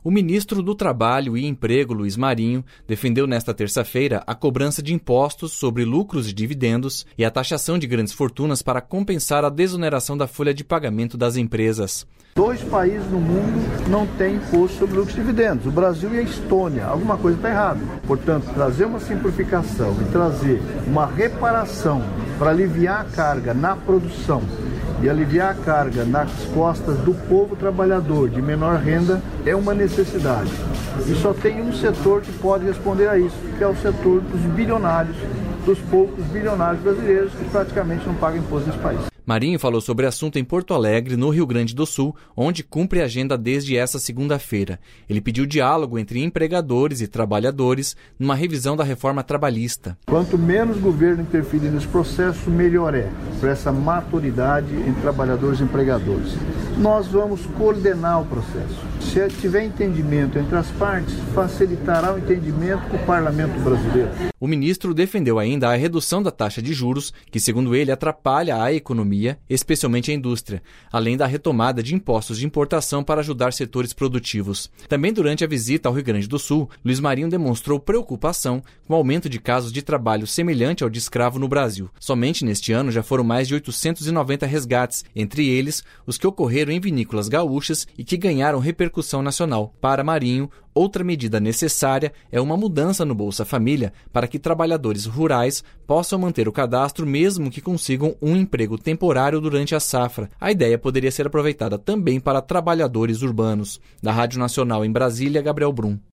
O ministro do Trabalho e Emprego, Luiz Marinho, defendeu nesta terça-feira a cobrança de impostos sobre lucros e dividendos e a taxação de grandes fortunas para compensar a desoneração da folha de pagamento das empresas. 2 países no mundo não têm imposto sobre lucros e dividendos, o Brasil e a Estônia. Alguma coisa está errada. Portanto, trazer uma simplificação e trazer uma reparação para aliviar a carga na produção e aliviar a carga nas costas do povo trabalhador de menor renda é uma necessidade. E só tem um setor que pode responder a isso, que é o setor dos bilionários, dos poucos bilionários brasileiros que praticamente não pagam imposto nesse país. Marinho falou sobre o assunto em Porto Alegre, no Rio Grande do Sul, onde cumpre a agenda desde essa segunda-feira. Ele pediu diálogo entre empregadores e trabalhadores numa revisão da reforma trabalhista. Quanto menos o governo interferir nesse processo, melhor é para essa maturidade entre trabalhadores e empregadores. Nós vamos coordenar o processo. Se tiver entendimento entre as partes, facilitará o entendimento com o parlamento brasileiro. O ministro defendeu ainda a redução da taxa de juros, que, segundo ele, atrapalha a economia, especialmente a indústria, além da retomada de impostos de importação para ajudar setores produtivos. Também durante a visita ao Rio Grande do Sul, Luiz Marinho demonstrou preocupação com o aumento de casos de trabalho semelhante ao de escravo no Brasil. Somente neste ano já foram mais de 890 resgates, entre eles os que ocorreram em vinícolas gaúchas e que ganharam repercussão nacional. Para Marinho, outra medida necessária é uma mudança no Bolsa Família para que trabalhadores rurais possam manter o cadastro mesmo que consigam um emprego temporário durante a safra. A ideia poderia ser aproveitada também para trabalhadores urbanos. Da Rádio Nacional em Brasília, Gabriel Brum.